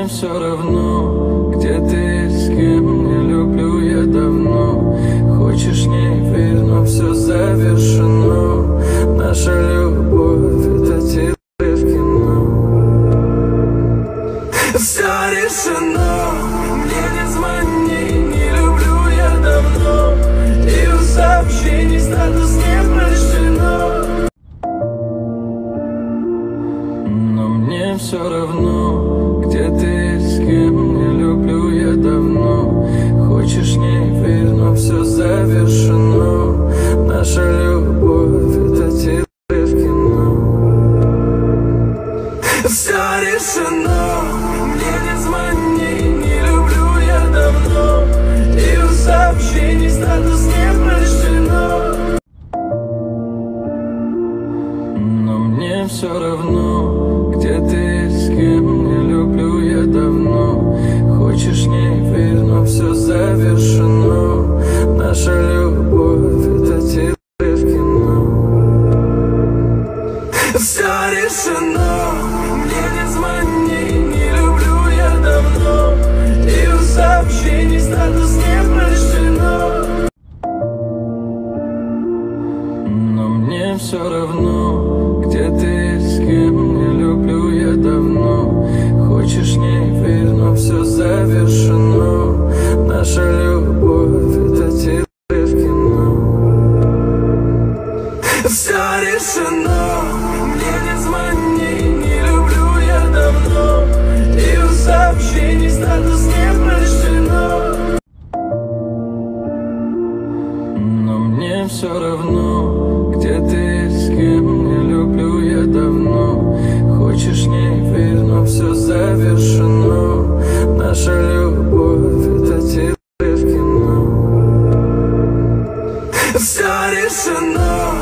мне все равно, где ты, с кем, не люблю я давно. Хочешь, не верь, но все завершено. Наша любовь — это теперь в кино. Все решено, мне не звони, не люблю я давно. И у сообщений статус не прочтено. Но мне все равно, где ты, с кем, не люблю я давно. Хочешь, не верь, но все завершено. Наша любовь — это теперь в кино. Все решено, мне не звони, не люблю я давно. И у сообщений статус не прочтено. Но мне все равно, где ты, с кем, не люблю я давно. Хочешь, не верь, но все завершено. Наша любовь — это теперь в кино. Все решено, мне не звони, не люблю я давно. И у сообщений статус не прочтено. Но мне все равно, где ты, с кем, не люблю я давно. Хочешь, не верь, но все завершено. Наша любовь — это теперь в кино. Все решено, мне не звони, не люблю я давно. И у сообщений статус не прочтено. Но мне все равно, где ты, с кем, не люблю я давно. Хочешь, не верь, но все завершено. Наша любовь — это теперь в кино. Все решено.